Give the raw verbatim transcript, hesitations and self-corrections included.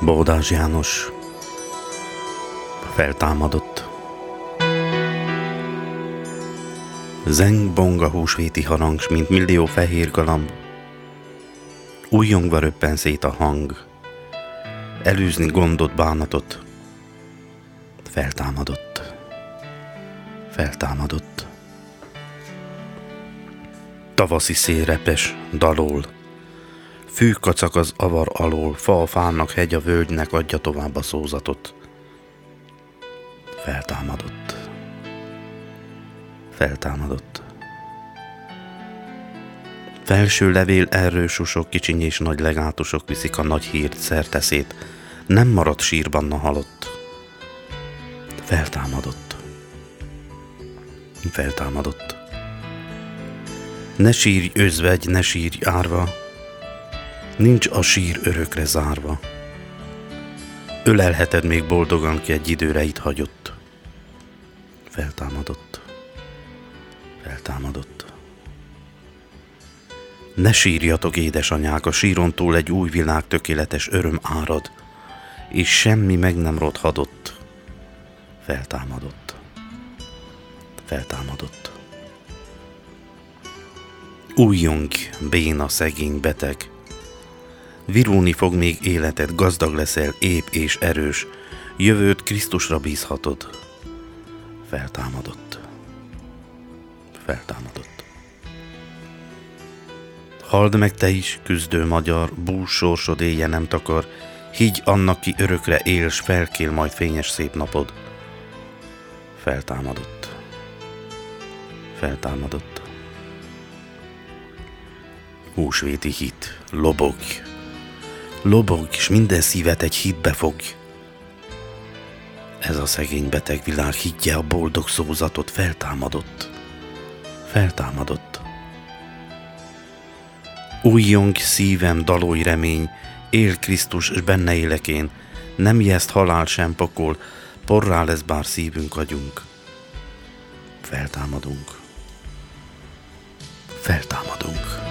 Bódás János feltámadott. Zeng bonga húsvéti harang, s mint millió fehér galamb, újjongva röppen szét a hang, elűzni gondot, bánatot. Feltámadott. Feltámadott. Tavaszi szél repes, dalol, fű kacak az avar alól, fa a fának, hegy a völgynek adja tovább a szózatot. Feltámadott. Feltámadott. Felső levél erősusok, kicsiny és nagy legátusok viszik a nagy hírt szerteszét, nem maradt sírban a halott. Feltámadott. Feltámadott. Ne sírj özvegy, ne sírj árva, nincs a sír örökre zárva. Ölelheted még boldogan, ki egy időre itt hagyott. Feltámadott. Feltámadott. Ne sírjatok, édesanyák, a síron túl egy új világ tökéletes öröm árad, és semmi meg nem rothadott. Feltámadott. Feltámadott. Újjong, béna, szegény, beteg. Virulni fog még életed, gazdag leszel, ép és erős, jövőt Krisztusra bízhatod. Feltámadott. Feltámadott. Halld meg te is, küzdő magyar, bús sorsod élje nem takar, higgy annak, ki örökre él, s felkél majd fényes szép napod. Feltámadott. Feltámadott. Húsvéti hit, lobogj, lobogj, s minden szívet egy hitbe fogj. Ez a szegény beteg világ higgye a boldog szózatot. Feltámadott. Feltámadott. Újjong szívem, dalolj remény, él Krisztus, s benne élek én, nem ijeszt halál sem pokol, porrá lesz bár szívünk, agyunk. Feltámadunk. Feltámadunk.